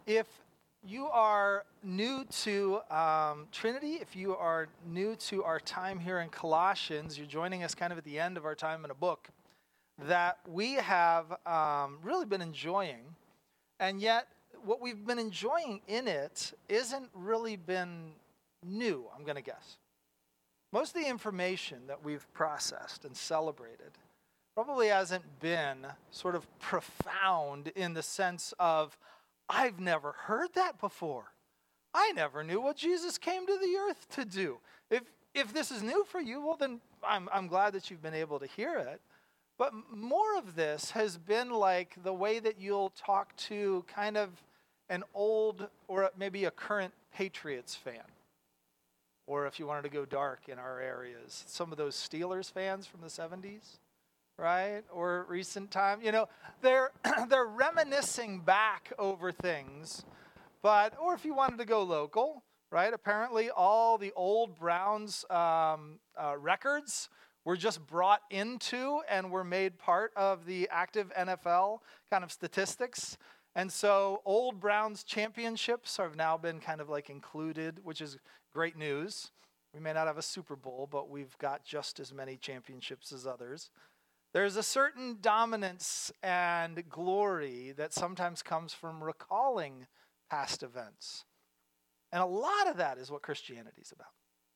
If you are new to Trinity, if you are new to our time here in Colossians, you're joining us kind of at the end of our time in a book that we have really been enjoying. And yet, what we've been enjoying in it isn't really been new, I'm going to guess. Most of the information that we've processed and celebrated probably hasn't been sort of profound in the sense of, I've never heard that before. I never knew what Jesus came to the earth to do. If this is new for you, well, then I'm glad that you've been able to hear it. But more of this has been like the way that you'll talk to kind of an old or maybe a current Patriots fan. Or if you wanted to go dark in our areas, some of those Steelers fans from the 70s, right? Or recent time, they're reminiscing back over things. Or if you wanted to go local, right? Apparently all the old Browns records were just brought into and were made part of the active NFL kind of statistics. And so old Browns championships have now been kind of like included, which is great news. We may not have a Super Bowl, but we've got just as many championships as others. There's a certain dominance and glory that sometimes comes from recalling past events. And a lot of that is what Christianity is about.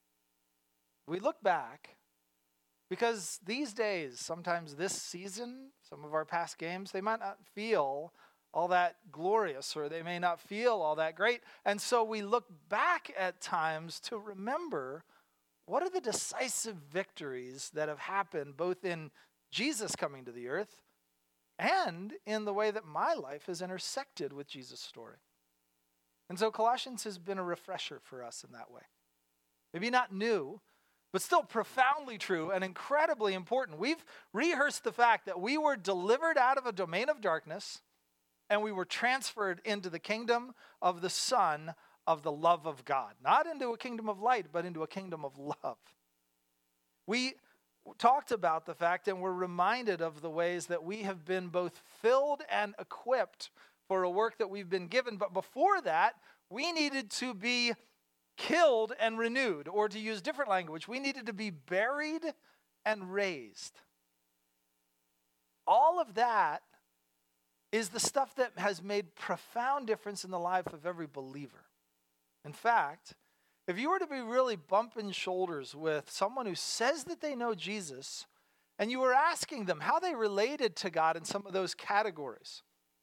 We look back because these days, sometimes this season, some of our past games, they might not feel all that glorious, or they may not feel all that great. And so we look back at times to remember what are the decisive victories that have happened both in Jesus coming to the earth and in the way that my life has intersected with Jesus' story. And so Colossians has been a refresher for us in that way. Maybe not new, but still profoundly true and incredibly important. We've rehearsed the fact that we were delivered out of a domain of darkness and we were transferred into the kingdom of the Son of the love of God. Not into a kingdom of light, but into a kingdom of love. We talked about the fact and we're reminded of the ways that we have been both filled and equipped for a work that we've been given. But before that, we needed to be killed and renewed, or to use different language, we needed to be buried and raised. All of that is the stuff that has made profound difference in the life of every believer. In fact, if you were to be really bumping shoulders with someone who says that they know Jesus, and you were asking them how they related to God in some of those categories,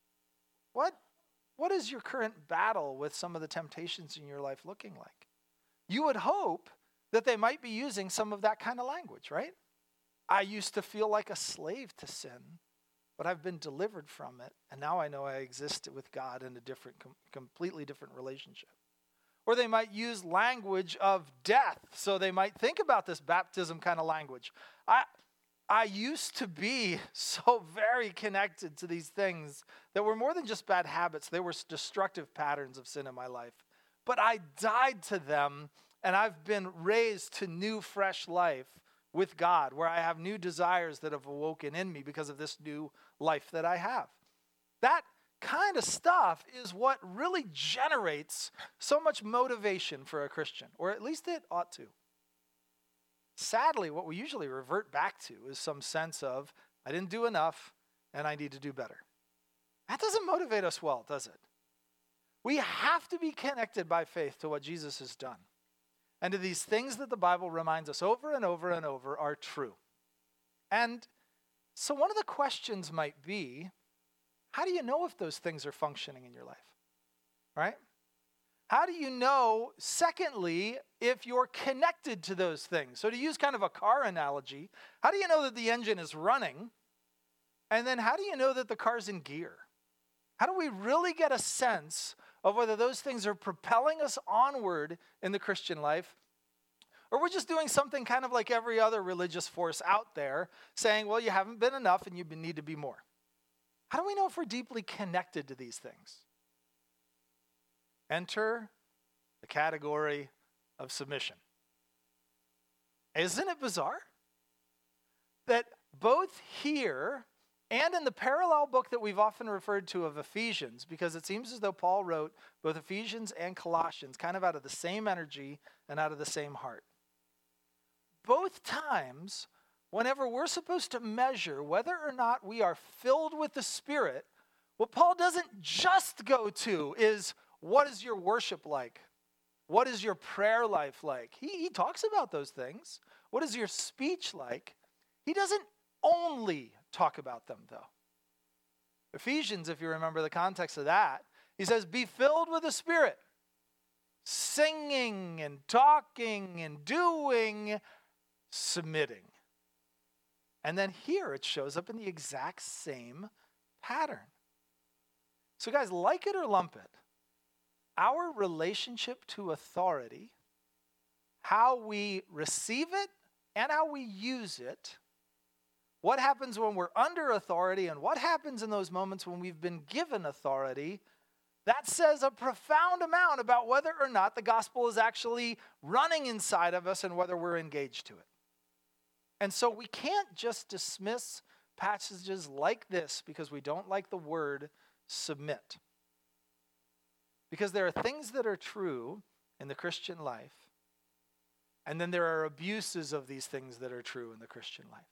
what is your current battle with some of the temptations in your life looking like? You would hope that they might be using some of that kind of language, right? I used to feel like a slave to sin, but I've been delivered from it, and now I know I exist with God in a different, completely different relationship. Or they might use language of death, so they might think about this baptism kind of language. I used to be so very connected to these things that were more than just bad habits. They were destructive patterns of sin in my life. But I died to them, and I've been raised to new, fresh life with God, where I have new desires that have awoken in me because of this new life that I have. That kind of stuff is what really generates so much motivation for a Christian, or at least it ought to. Sadly, what we usually revert back to is some sense of, I didn't do enough and I need to do better. That doesn't motivate us well, does it? We have to be connected by faith to what Jesus has done, and to these things that the Bible reminds us over and over and over are true. And so one of the questions might be, how do you know if those things are functioning in your life, right? How do you know, secondly, if you're connected to those things? So to use kind of a car analogy, how do you know that the engine is running? And then how do you know that the car's in gear? How do we really get a sense of whether those things are propelling us onward in the Christian life, or we're just doing something kind of like every other religious force out there, saying, well, you haven't been enough and you need to be more? How do we know if we're deeply connected to these things? Enter the category of submission. Isn't it bizarre that both here and in the parallel book that we've often referred to of Ephesians, because it seems as though Paul wrote both Ephesians and Colossians kind of out of the same energy and out of the same heart. Both times, whenever we're supposed to measure whether or not we are filled with the Spirit, what Paul doesn't just go to is, what is your worship like? What is your prayer life like? He talks about those things. What is your speech like? He doesn't only talk about them, though. Ephesians, if you remember the context of that, he says, be filled with the Spirit, singing and talking and doing, submitting. And then here it shows up in the exact same pattern. So guys, like it or lump it, our relationship to authority, how we receive it and how we use it, what happens when we're under authority and what happens in those moments when we've been given authority, that says a profound amount about whether or not the gospel is actually running inside of us and whether we're engaged to it. And so we can't just dismiss passages like this because we don't like the word submit. Because there are things that are true in the Christian life, and then there are abuses of these things that are true in the Christian life.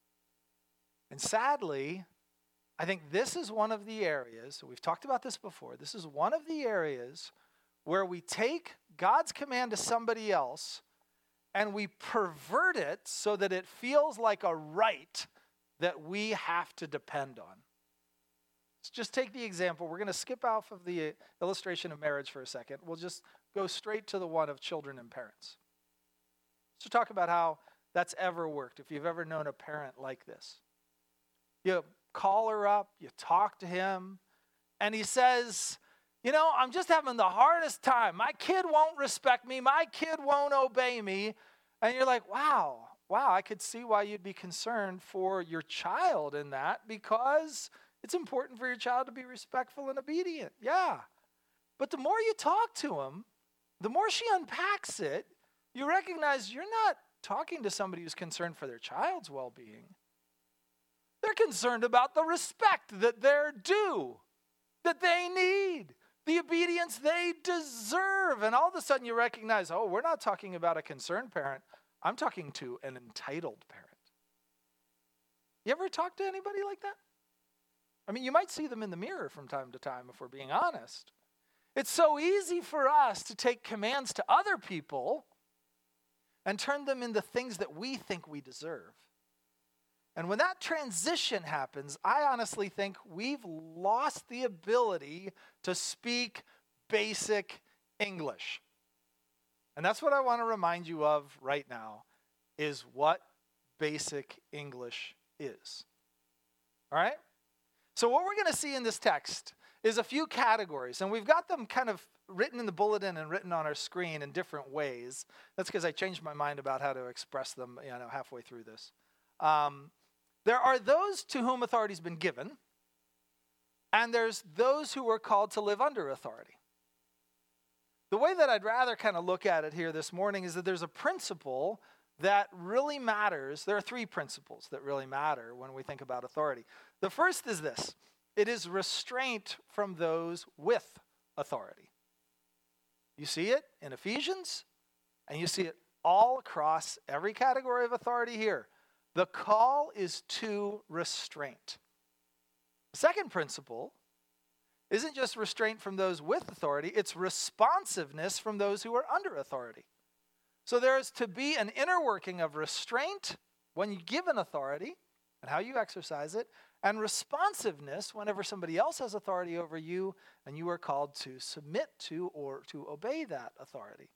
And sadly, I think this is one of the areas, we've talked about this before, this is one of the areas where we take God's command to somebody else and we pervert it so that it feels like a right that we have to depend on. Let's just take the example. We're going to skip off of the illustration of marriage for a second. We'll just go straight to the one of children and parents. So talk about how that's ever worked, if you've ever known a parent like this. You call her up, you talk to him, and he says, I'm just having the hardest time. My kid won't respect me. My kid won't obey me. And you're like, wow, I could see why you'd be concerned for your child in that, because it's important for your child to be respectful and obedient. Yeah. But the more you talk to him, the more she unpacks it, you recognize you're not talking to somebody who's concerned for their child's well-being. They're concerned about the respect that they're due, that they need, the obedience they deserve. And all of a sudden you recognize, we're not talking about a concerned parent. I'm talking to an entitled parent. You ever talk to anybody like that? I mean, you might see them in the mirror from time to time, if we're being honest. It's so easy for us to take commands to other people and turn them into things that we think we deserve. And when that transition happens, I honestly think we've lost the ability to speak basic English. And that's what I want to remind you of right now, is what basic English is. All right? So what we're going to see in this text is a few categories, and we've got them kind of written in the bulletin and written on our screen in different ways. That's because I changed my mind about how to express them, halfway through this. There are those to whom authority has been given, and there's those who are called to live under authority. The way that I'd rather kind of look at it here this morning is that there's a principle that really matters. There are three principles that really matter when we think about authority. The first is this: it is restraint from those with authority. You see it in Ephesians, and you see it all across every category of authority here. The call is to restraint. The second principle isn't just restraint from those with authority, it's responsiveness from those who are under authority. So there is to be an inner working of restraint when you give an authority and how you exercise it, and responsiveness whenever somebody else has authority over you and you are called to submit to or to obey that authority.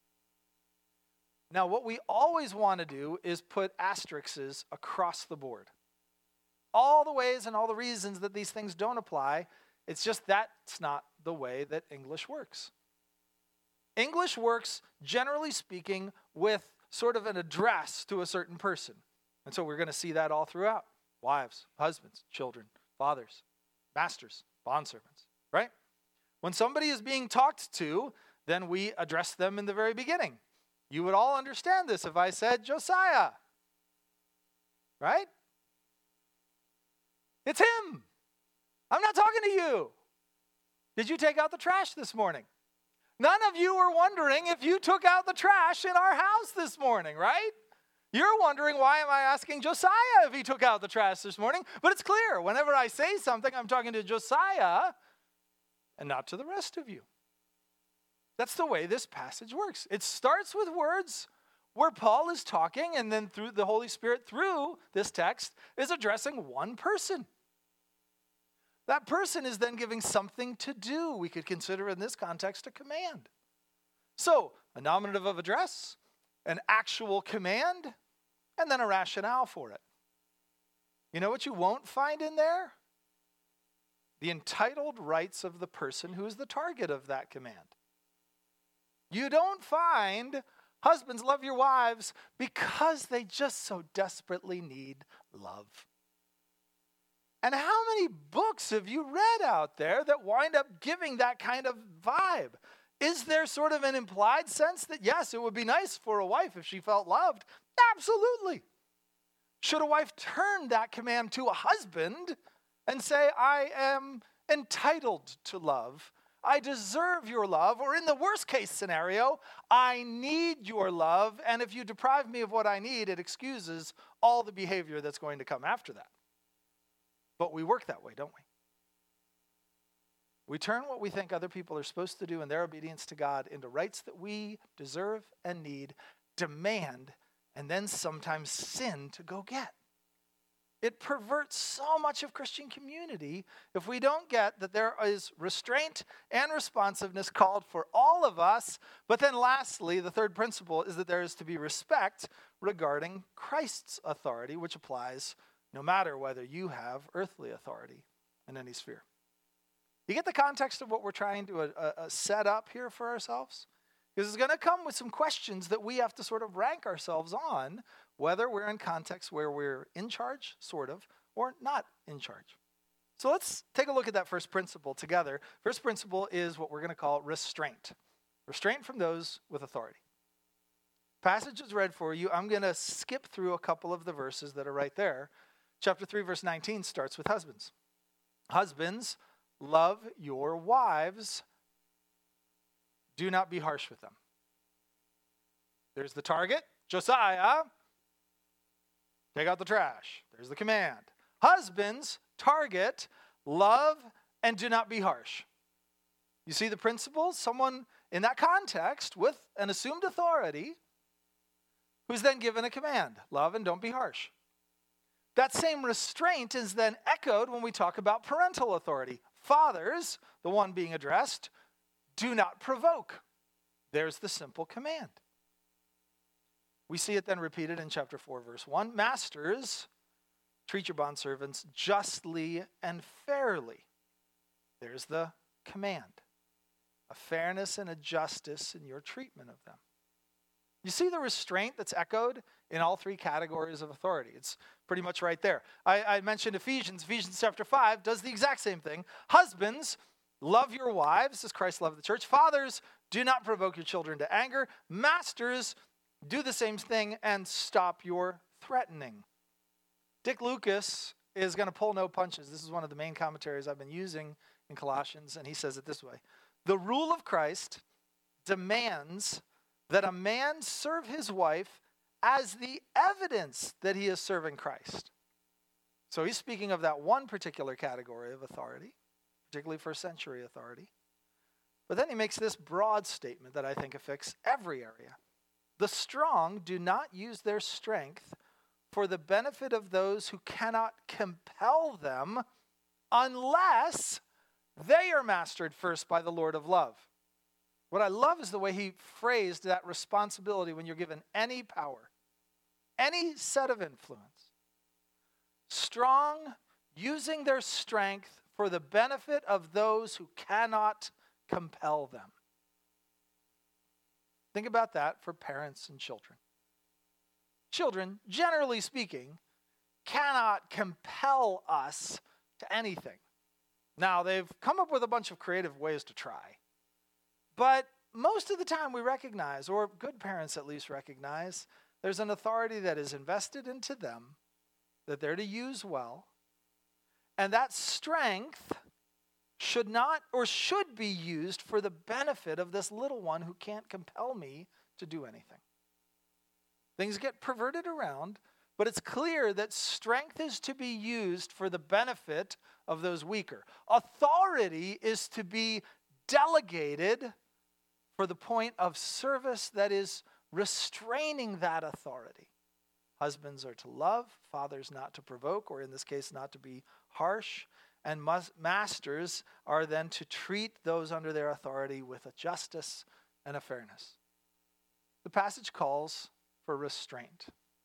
Now, what we always want to do is put asterisks across the board. All the ways and all the reasons that these things don't apply, it's just that's not the way that English works. English works, generally speaking, with sort of an address to a certain person. And so we're going to see that all throughout. Wives, husbands, children, fathers, masters, bondservants, right? When somebody is being talked to, then we address them in the very beginning. You would all understand this if I said Josiah, right? It's him. I'm not talking to you. Did you take out the trash this morning? None of you are wondering if you took out the trash in our house this morning, right? You're wondering, why am I asking Josiah if he took out the trash this morning? But it's clear, whenever I say something, I'm talking to Josiah and not to the rest of you. That's the way this passage works. It starts with words where Paul is talking, and then through the Holy Spirit, through this text, is addressing one person. That person is then giving something to do. We could consider in this context a command. So, a nominative of address, an actual command, and then a rationale for it. You know what you won't find in there? The entitled rights of the person who is the target of that command. You don't find husbands, love your wives because they just so desperately need love. And how many books have you read out there that wind up giving that kind of vibe? Is there sort of an implied sense that, yes, it would be nice for a wife if she felt loved? Absolutely. Should a wife turn that command to a husband and say, I am entitled to love, I deserve your love, or in the worst case scenario, I need your love, and if you deprive me of what I need, it excuses all the behavior that's going to come after that. But we work that way, don't we? We turn what we think other people are supposed to do in their obedience to God into rights that we deserve and need, demand, and then sometimes sin to go get. It perverts so much of Christian community if we don't get that there is restraint and responsiveness called for all of us. But then lastly, the third principle is that there is to be respect regarding Christ's authority, which applies no matter whether you have earthly authority in any sphere. You get the context of what we're trying to set up here for ourselves? Because it's going to come with some questions that we have to sort of rank ourselves on, whether we're in context where we're in charge, sort of, or not in charge. So let's take a look at that first principle together. First principle is what we're going to call restraint. Restraint from those with authority. Passage is read for you. I'm going to skip through a couple of the verses that are right there. Chapter 3, verse 19 starts with husbands. Husbands, love your wives. Do not be harsh with them. There's the target. Josiah, take out the trash. There's the command. Husbands, target, love, and do not be harsh. You see the principles? Someone in that context with an assumed authority who's then given a command. Love and don't be harsh. That same restraint is then echoed when we talk about parental authority. Fathers, the one being addressed, do not provoke. There's the simple command. We see it then repeated in chapter 4, verse 1. Masters, treat your bondservants justly and fairly. There's the command. A fairness and a justice in your treatment of them. You see the restraint that's echoed in all three categories of authority. It's pretty much right there. I mentioned Ephesians. Ephesians chapter 5 does the exact same thing. Husbands, love your wives as Christ loved the church. Fathers, do not provoke your children to anger. Masters, do the same thing and stop your threatening. Dick Lucas is going to pull no punches. This is one of the main commentaries I've been using in Colossians, and he says it this way. The rule of Christ demands that a man serve his wife as the evidence that he is serving Christ. So he's speaking of that one particular category of authority, particularly first century authority. But then he makes this broad statement that I think affects every area. The strong do not use their strength for the benefit of those who cannot compel them unless they are mastered first by the Lord of love. What I love is the way he phrased that responsibility when you're given any power, any set of influence. Strong, using their strength for the benefit of those who cannot compel them. Think about that for parents and children. Children, generally speaking, cannot compel us to anything. Now, they've come up with a bunch of creative ways to try. But most of the time we recognize, or good parents at least recognize, there's an authority that is invested into them, that they're to use well. And that strength should not or should be used for the benefit of this little one who can't compel me to do anything. Things get perverted around, but it's clear that strength is to be used for the benefit of those weaker. Authority is to be delegated for the point of service that is restraining that authority. Husbands are to love, fathers not to provoke, or in this case, not to be harsh. And masters are then to treat those under their authority with a justice and a fairness. The passage calls for restraint.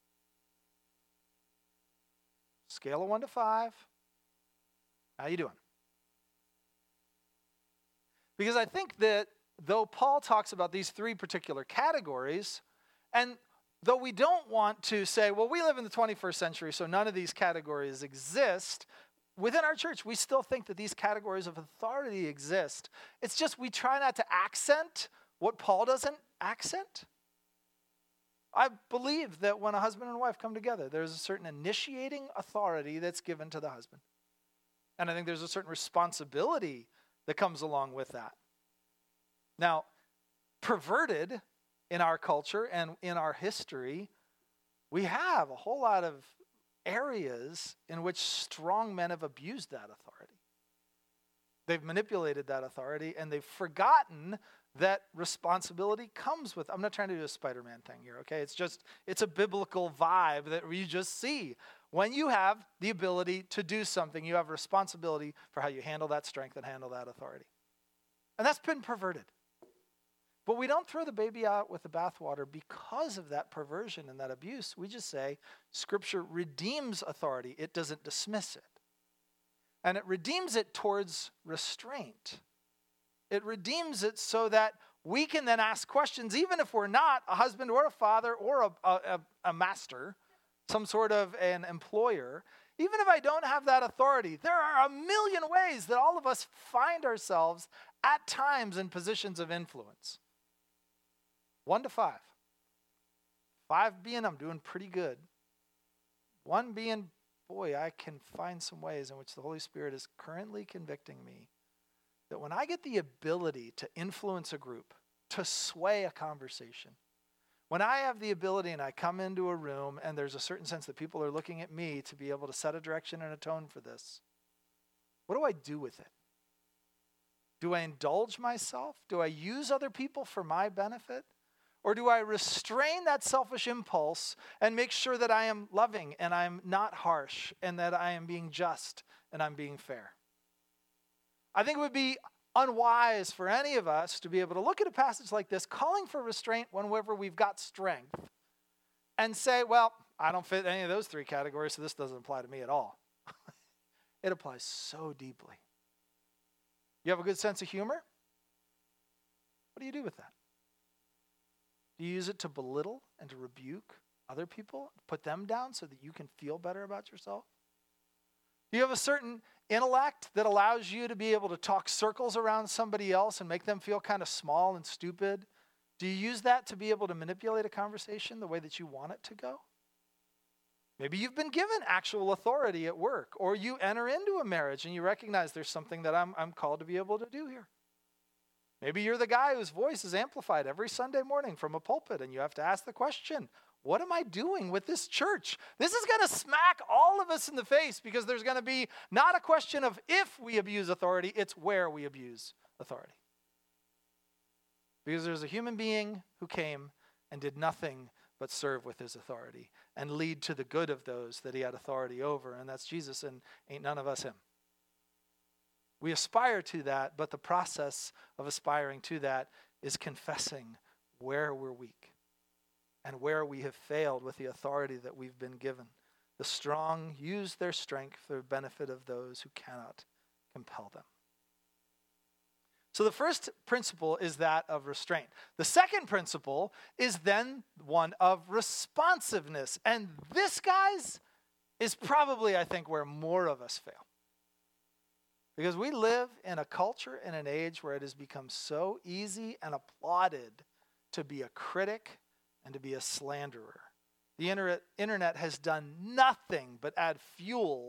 Scale of 1 to 5. How you doing? Because I think that though Paul talks about these three particular categories, and though we don't want to say, well, we live in the 21st century, so none of these categories exist, within our church, we still think that these categories of authority exist. It's just we try not to accent what Paul doesn't accent. I believe that when a husband and wife come together, there's a certain initiating authority that's given to the husband. And I think there's a certain responsibility that comes along with that. Now, perverted in our culture and in our history, we have a whole lot of areas in which strong men have abused that authority. They've manipulated that authority, and they've forgotten that responsibility comes with. I'm not trying to do a Spider-Man thing here, okay? It's a biblical vibe that we just see. When you have the ability to do something, you have responsibility for how you handle that strength and handle that authority. And that's been perverted. But we don't throw the baby out with the bathwater because of that perversion and that abuse. We just say Scripture redeems authority. It doesn't dismiss it. And it redeems it towards restraint. It redeems it so that we can then ask questions, even if we're not a husband or a father or a master, some sort of an employer. Even if I don't have that authority, there are a million ways that all of us find ourselves at times in positions of influence. 1 to 5. 5 being I'm doing pretty good. 1 being, boy, I can find some ways in which the Holy Spirit is currently convicting me that when I get the ability to influence a group, to sway a conversation, when I have the ability and I come into a room and there's a certain sense that people are looking at me to be able to set a direction and a tone for this, what do I do with it? Do I indulge myself? Do I use other people for my benefit? Or do I restrain that selfish impulse and make sure that I am loving and I'm not harsh and that I am being just and I'm being fair? I think it would be unwise for any of us to be able to look at a passage like this, calling for restraint whenever we've got strength, and say, well, I don't fit any of those 3 categories, so this doesn't apply to me at all. It applies so deeply. You have a good sense of humor? What do you do with that? Do you use it to belittle and to rebuke other people, put them down so that you can feel better about yourself? Do you have a certain intellect that allows you to be able to talk circles around somebody else and make them feel kind of small and stupid? Do you use that to be able to manipulate a conversation the way that you want it to go? Maybe you've been given actual authority at work, or you enter into a marriage and you recognize there's something that I'm called to be able to do here. Maybe you're the guy whose voice is amplified every Sunday morning from a pulpit, and you have to ask the question, what am I doing with this church? This is going to smack all of us in the face, because there's going to be not a question of if we abuse authority, it's where we abuse authority. Because there's a human being who came and did nothing but serve with his authority and lead to the good of those that he had authority over, and that's Jesus, and ain't none of us him. We aspire to that, but the process of aspiring to that is confessing where we're weak and where we have failed with the authority that we've been given. The strong use their strength for the benefit of those who cannot compel them. So the first principle is that of restraint. The second principle is then one of responsiveness. And this, guys, is probably, I think, where more of us fail. Because we live in a culture and an age where it has become so easy and applauded to be a critic and to be a slanderer. The internet has done nothing but add fuel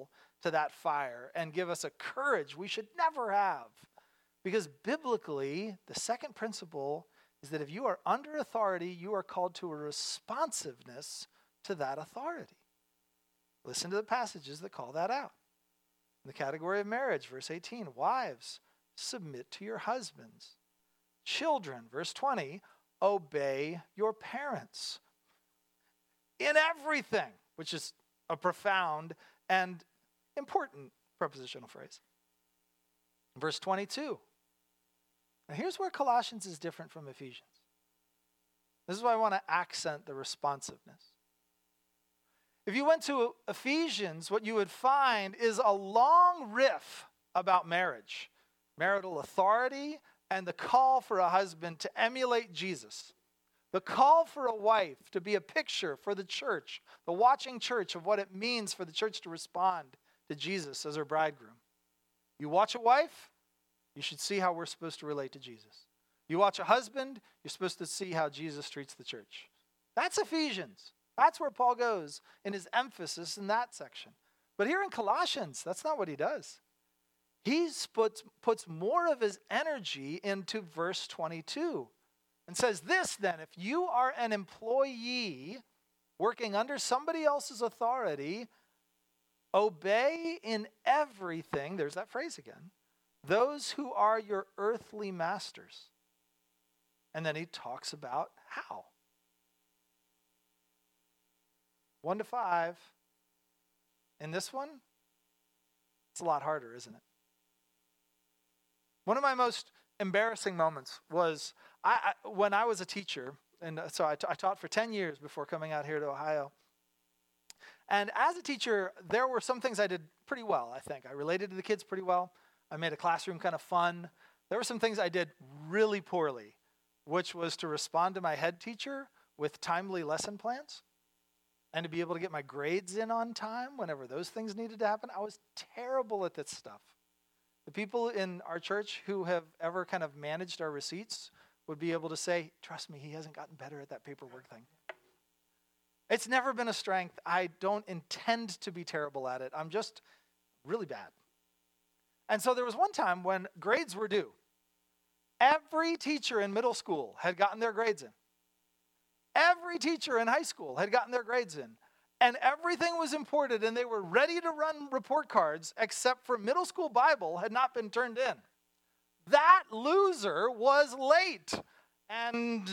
to that fire and give us a courage we should never have. Because biblically, the second principle is that if you are under authority, you are called to a responsiveness to that authority. Listen to the passages that call that out. In the category of marriage, verse 18, wives, submit to your husbands. Children, verse 20, obey your parents. In everything, which is a profound and important prepositional phrase. Verse 22. Now here's where Colossians is different from Ephesians. This is why I want to accent the responsiveness. If you went to Ephesians, what you would find is a long riff about marriage, marital authority, and the call for a husband to emulate Jesus. The call for a wife to be a picture for the church, the watching church, of what it means for the church to respond to Jesus as her bridegroom. You watch a wife, you should see how we're supposed to relate to Jesus. You watch a husband, you're supposed to see how Jesus treats the church. That's Ephesians. That's where Paul goes in his emphasis in that section. But here in Colossians, that's not what he does. He puts more of his energy into verse 22 and says this then, if you are an employee working under somebody else's authority, obey in everything, there's that phrase again, those who are your earthly masters. And then he talks about how. 1 to 5. In this one, it's a lot harder, isn't it? One of my most embarrassing moments was when I was a teacher, and so I taught for 10 years before coming out here to Ohio. And as a teacher, there were some things I did pretty well, I think. I related to the kids pretty well. I made a classroom kind of fun. There were some things I did really poorly, which was to respond to my head teacher with timely lesson plans and to be able to get my grades in on time whenever those things needed to happen. I was terrible at this stuff. The people in our church who have ever kind of managed our receipts would be able to say, trust me, he hasn't gotten better at that paperwork thing. It's never been a strength. I don't intend to be terrible at it. I'm just really bad. And so there was one time when grades were due. Every teacher in middle school had gotten their grades in. Every teacher in high school had gotten their grades in. And everything was imported, and they were ready to run report cards, except for middle school Bible had not been turned in. That loser was late. And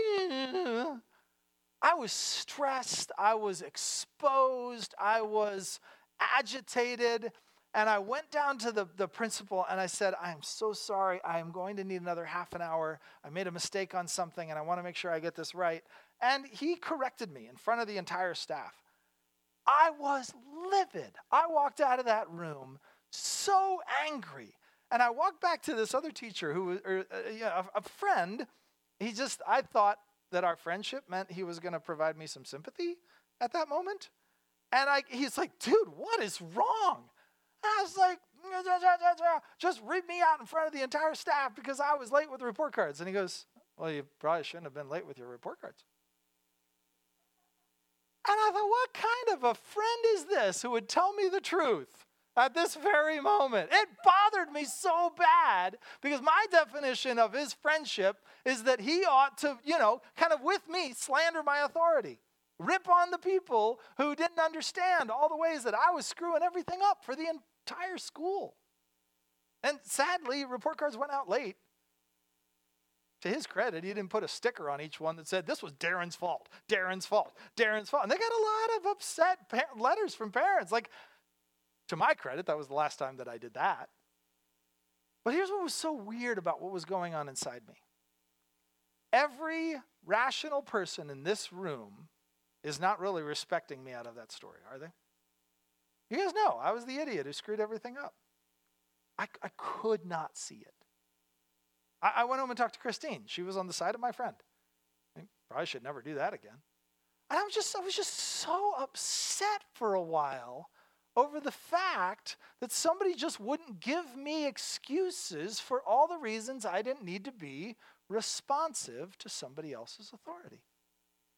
I was stressed. I was exposed. I was agitated. And I went down to the principal, and I said, I am so sorry. I am going to need another half an hour. I made a mistake on something, and I want to make sure I get this right. And he corrected me in front of the entire staff. I was livid. I walked out of that room so angry. And I walked back to this other teacher who was a friend. I thought that our friendship meant he was going to provide me some sympathy at that moment. And he's like, dude, what is wrong? And I was like, just read me out in front of the entire staff because I was late with the report cards. And he goes, well, you probably shouldn't have been late with your report cards. And I thought, what kind of a friend is this who would tell me the truth at this very moment? It bothered me so bad because my definition of his friendship is that he ought to, kind of with me, slander my authority. Rip on the people who didn't understand all the ways that I was screwing everything up for the entire school. And sadly, report cards went out late. To his credit, he didn't put a sticker on each one that said, this was Darren's fault, Darren's fault, Darren's fault. And they got a lot of upset letters from parents. Like, to my credit, that was the last time that I did that. But here's what was so weird about what was going on inside me. Every rational person in this room is not really respecting me out of that story, are they? You guys know, I was the idiot who screwed everything up. I could not see it. I went home and talked to Christine. She was on the side of my friend. I probably should never do that again. And I was just so upset for a while over the fact that somebody just wouldn't give me excuses for all the reasons I didn't need to be responsive to somebody else's authority.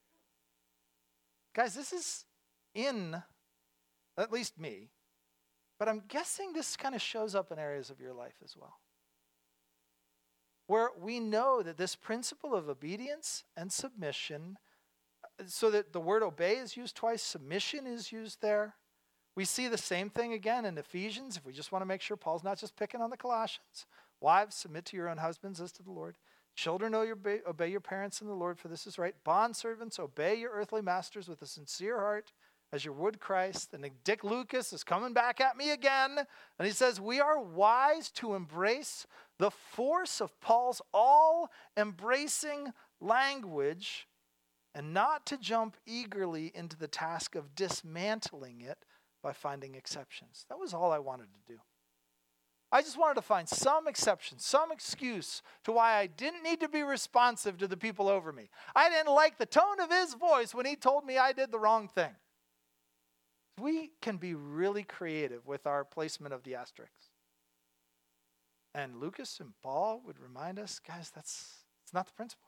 Guys, this is in, at least me, But I'm guessing this kind of shows up in areas of your life as well, where we know that this principle of obedience and submission, so that the word obey is used twice, submission is used there. We see the same thing again in Ephesians, if we just want to make sure Paul's not just picking on the Colossians. Wives, submit to your own husbands as to the Lord. Children, obey your parents in the Lord, for this is right. Bondservants, obey your earthly masters with a sincere heart, as you would Christ. And Dick Lucas is coming back at me again. And he says, we are wise to embrace the force of Paul's all-embracing language and not to jump eagerly into the task of dismantling it by finding exceptions. That was all I wanted to do. I just wanted to find some exception, some excuse to why I didn't need to be responsive to the people over me. I didn't like the tone of his voice when he told me I did the wrong thing. We can be really creative with our placement of the asterisks. And Lucas and Paul would remind us, guys, it's not the principle.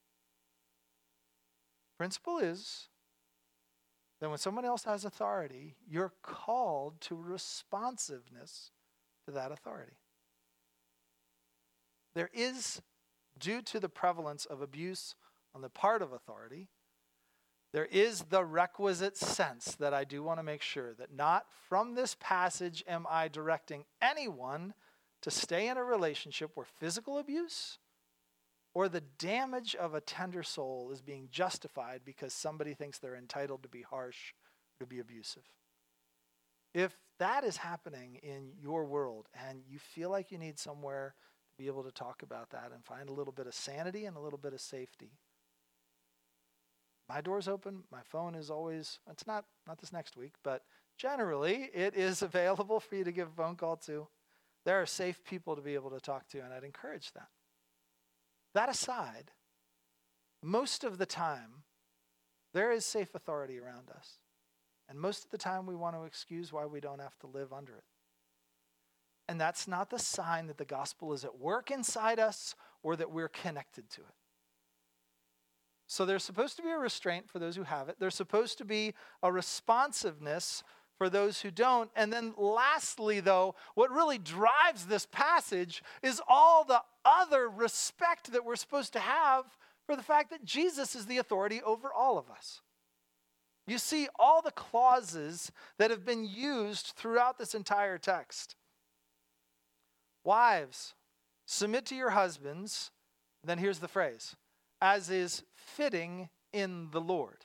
Principle is that when someone else has authority, you're called to responsiveness to that authority. There is, due to the prevalence of abuse on the part of authority, there is the requisite sense that I do want to make sure that not from this passage am I directing anyone to stay in a relationship where physical abuse or the damage of a tender soul is being justified because somebody thinks they're entitled to be harsh or to be abusive. If that is happening in your world and you feel like you need somewhere to be able to talk about that and find a little bit of sanity and a little bit of safety, my door's open. My phone is always, it's not this next week, but generally it is available for you to give a phone call to. There are safe people to be able to talk to, and I'd encourage that. That aside, most of the time, there is safe authority around us. And most of the time, we want to excuse why we don't have to live under it. And that's not the sign that the gospel is at work inside us or that we're connected to it. So there's supposed to be a restraint for those who have it. There's supposed to be a responsiveness for those who don't. And then lastly, though, what really drives this passage is all the other respect that we're supposed to have for the fact that Jesus is the authority over all of us. You see all the clauses that have been used throughout this entire text. Wives, submit to your husbands. Then here's the phrase, as is fitting in the Lord.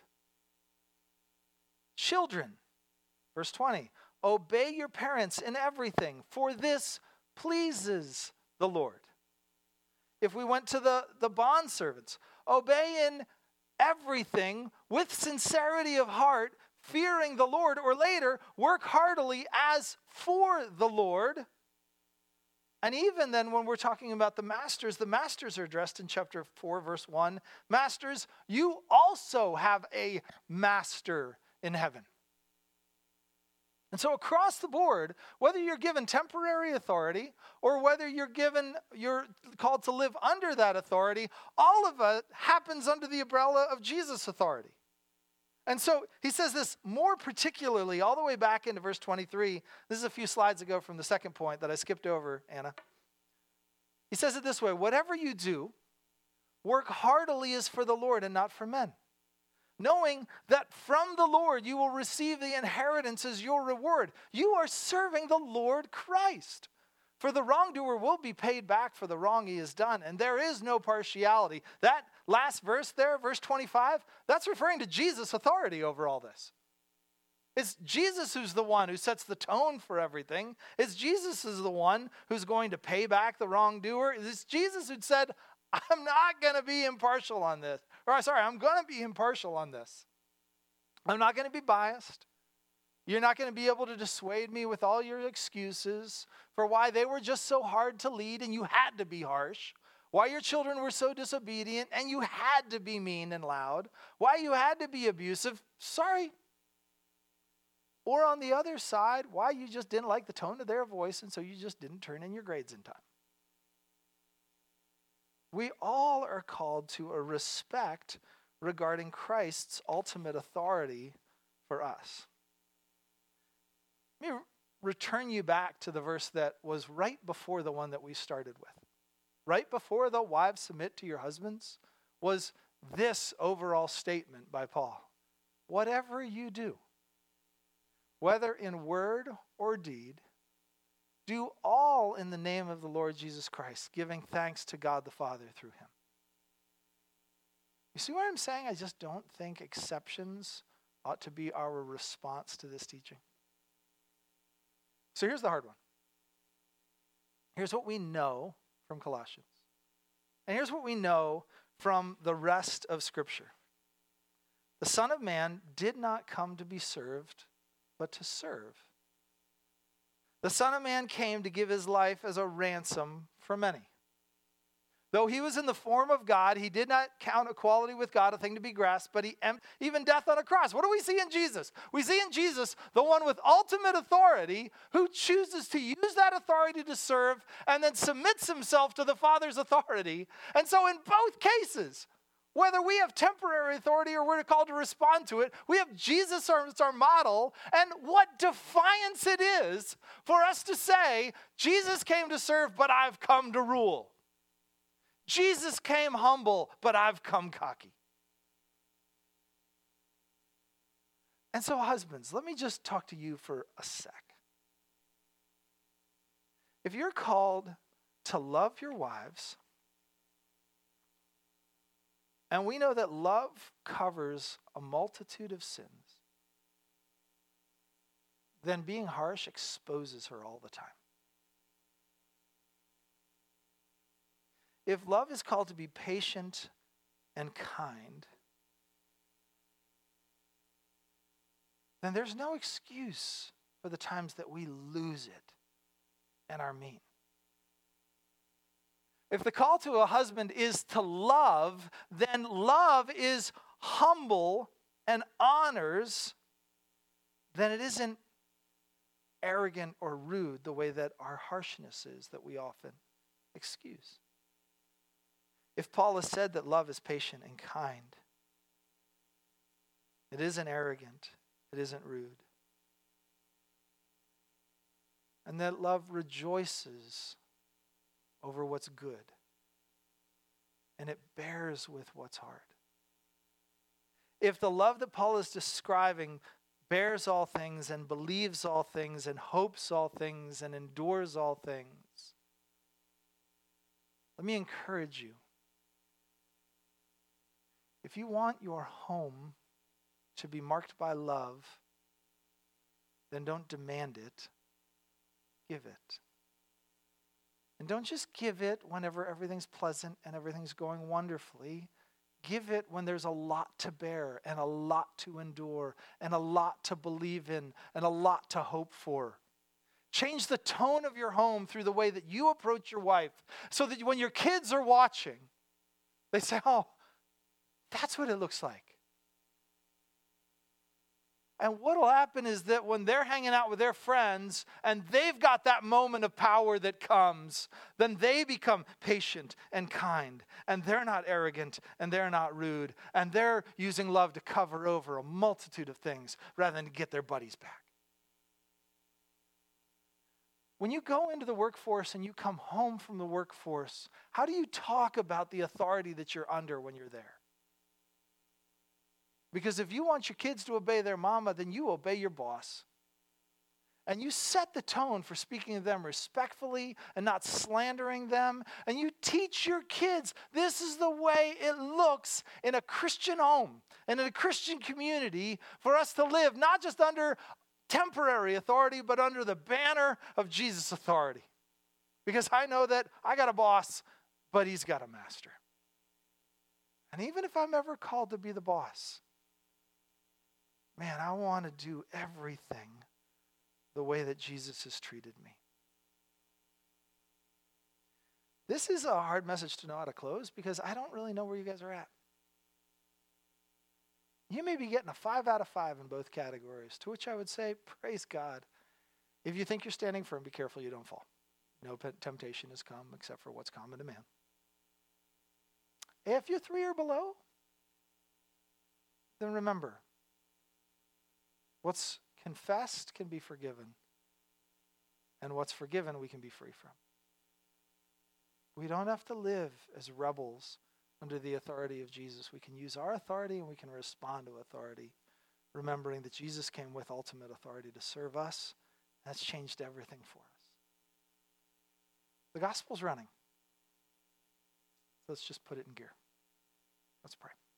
Children, verse 20, obey your parents in everything, for this pleases the Lord. If we went to the bondservants, obey in everything with sincerity of heart, fearing the Lord, or later, work heartily as for the Lord. And even then, when we're talking about the masters are addressed in chapter 4, verse 1. Masters, you also have a master in heaven. And so across the board, whether you're given temporary authority or whether you're called to live under that authority, all of it happens under the umbrella of Jesus' authority. And so he says this more particularly all the way back into verse 23. This is a few slides ago from the second point that I skipped over, Anna. He says it this way, whatever you do, work heartily as for the Lord and not for men, knowing that from the Lord you will receive the inheritance as your reward. You are serving the Lord Christ. For the wrongdoer will be paid back for the wrong he has done, and there is no partiality. That last verse there, verse 25, that's referring to Jesus' authority over all this. It's Jesus who's the one who sets the tone for everything. It's Jesus who's the one who's going to pay back the wrongdoer. It's Jesus who said, I'm not going to be impartial on this. I'm going to be impartial on this. I'm not going to be biased. You're not going to be able to dissuade me with all your excuses for why they were just so hard to lead and you had to be harsh. Why your children were so disobedient and you had to be mean and loud. Why you had to be abusive. Sorry. Or on the other side, why you just didn't like the tone of their voice and so you just didn't turn in your grades in time. We all are called to a respect regarding Christ's ultimate authority for us. Let me return you back to the verse that was right before the one that we started with. Right before the wives submit to your husbands was this overall statement by Paul. Whatever you do, whether in word or deed, do all in the name of the Lord Jesus Christ, giving thanks to God the Father through him. You see what I'm saying? I just don't think exceptions ought to be our response to this teaching. So here's the hard one. Here's what we know from Colossians. And here's what we know from the rest of Scripture. The Son of Man did not come to be served, but to serve. The Son of Man came to give his life as a ransom for many. Though he was in the form of God, he did not count equality with God a thing to be grasped, but even death on a cross. What do we see in Jesus? We see in Jesus the one with ultimate authority who chooses to use that authority to serve and then submits himself to the Father's authority. And so in both cases, whether we have temporary authority or we're called to respond to it, we have Jesus as our model. And what defiance it is for us to say, Jesus came to serve, but I've come to rule. Jesus came humble, but I've come cocky. And so, husbands, let me just talk to you for a sec. If you're called to love your wives, and we know that love covers a multitude of sins, then being harsh exposes her all the time. If love is called to be patient and kind, then there's no excuse for the times that we lose it and are mean. If the call to a husband is to love, then love is humble and honors, then it isn't arrogant or rude the way that our harshness is that we often excuse. If Paul has said that love is patient and kind, it isn't arrogant, it isn't rude. And that love rejoices over what's good, and it bears with what's hard. If the love that Paul is describing bears all things and believes all things and hopes all things and endures all things, let me encourage you. If you want your home to be marked by love, then don't demand it, give it. And don't just give it whenever everything's pleasant and everything's going wonderfully. Give it when there's a lot to bear and a lot to endure and a lot to believe in and a lot to hope for. Change the tone of your home through the way that you approach your wife so that when your kids are watching, they say, oh, that's what it looks like. And what will happen is that when they're hanging out with their friends and they've got that moment of power that comes, then they become patient and kind. And they're not arrogant and they're not rude. And they're using love to cover over a multitude of things rather than to get their buddies back. When you go into the workforce and you come home from the workforce, how do you talk about the authority that you're under when you're there? Because if you want your kids to obey their mama, then you obey your boss. And you set the tone for speaking to them respectfully and not slandering them. And you teach your kids this is the way it looks in a Christian home and in a Christian community for us to live, not just under temporary authority, but under the banner of Jesus' authority. Because I know that I got a boss, but he's got a master. And even if I'm ever called to be the boss, man, I want to do everything the way that Jesus has treated me. This is a hard message to know how to close because I don't really know where you guys are at. You may be getting a 5 out of 5 in both categories, to which I would say, praise God. If you think you're standing firm, be careful you don't fall. No temptation has come except for what's common to man. If you're 3 or below, then remember, what's confessed can be forgiven, and what's forgiven we can be free from. We don't have to live as rebels under the authority of Jesus. We can use our authority and we can respond to authority, remembering that Jesus came with ultimate authority to serve us. That's changed everything for us. The gospel's running. Let's just put it in gear. Let's pray.